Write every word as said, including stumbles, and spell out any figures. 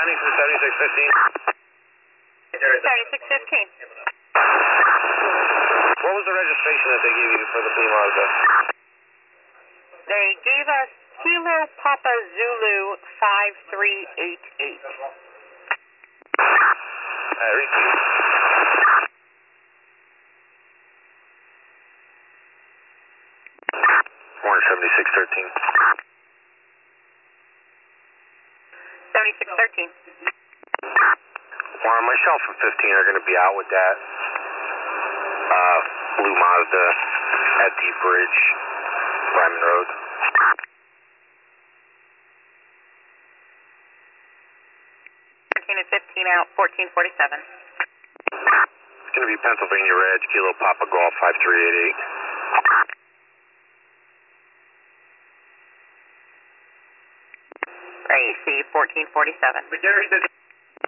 landing from seventy-six fifteen. seventy-six fifteen. What was the registration that they gave you for the Blue Mazda? They gave us Kilo Papa Zulu five three eight eight. Uh, repeat. one seventy-six thirteen. seventy-six thirteen. Warren, myself and fifteen are going to be out with that uh, Blue Mazda at Deep Bridge, Ryman Road. thirteen and fifteen out, fourteen forty-seven. It's going to be Pennsylvania Reg, Kilo Papa Golf five three eight eight. Gracie, fourteen forty-seven.